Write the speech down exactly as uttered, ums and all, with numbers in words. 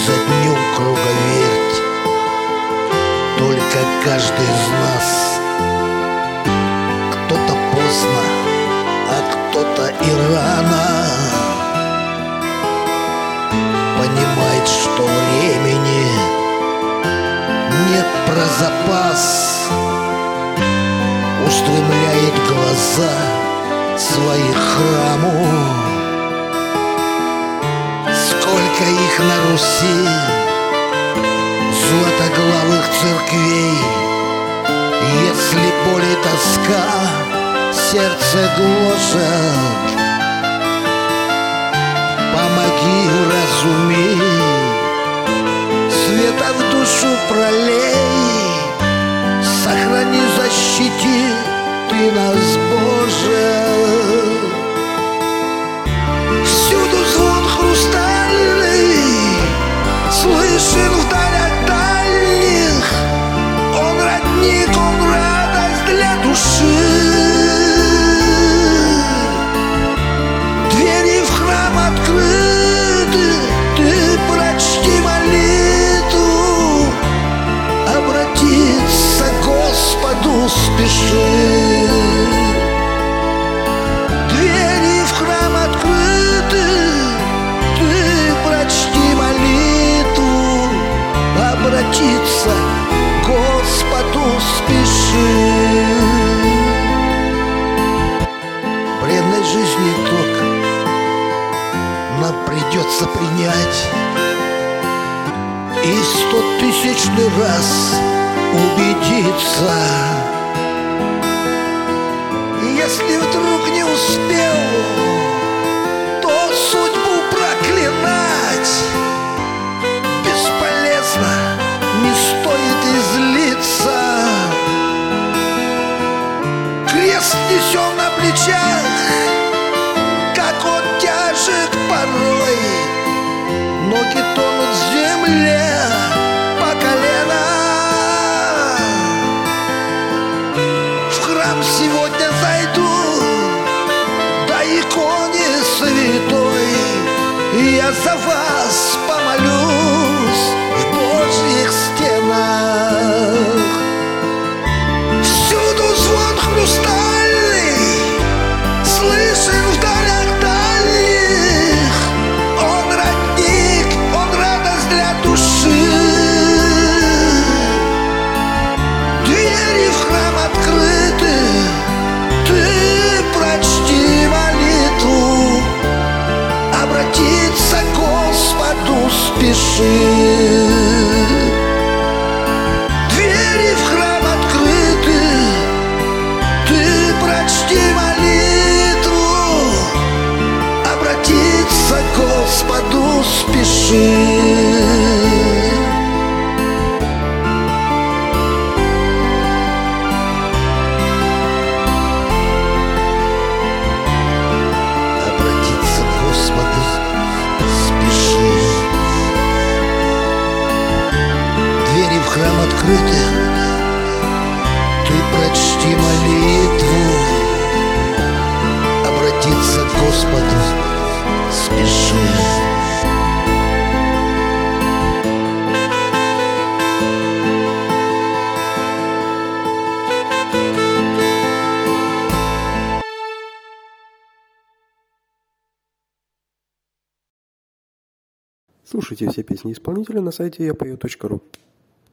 за днем круговерть. Только каждый из нас, кто-то поздно, а кто-то и рано, понимает, что времени нет про запас, устремляет глаза свои к храму. Сколько их на Руси, златоглавых церквей, если боль и тоска сердце гложет, помоги уразуметь, света в душу пролей, сохрани, защити ты нас, Боже. Всюду звон хрустальный слышен в далях дальних, он родник, он радость для души. Двери в храм открыты, ты прочти молитву, обратиться к Господу спеши. Двери в храм открыты, ты прочти молитву, обратиться к Господу спеши. Бренной жизни итог нам придется принять и сто тысячный раз убедиться. Если вдруг не успел, то судьбу проклинать бесполезно, не стоит и злиться. Крест несем на плечах, как он тяжек порой, ноги тонут в земле по колено. В храм сегодня зайду, да иконе святой, я за вас помолюсь в Божьих стенах. Всюду звон хрустальный слышен в далях дальних, он родник, он радость для души. Двери в храм открыты, ты прочти молитву, обратиться к Господу спеши. Двери в храм открыты, ты прочти молитву, обратиться к Господу спеши. Обратиться к Господу спеши. Двери в храм открыты, ты прочти молитву, обратиться к Господу спеши. Слушайте все песни исполнителя на сайте я пою точка ру.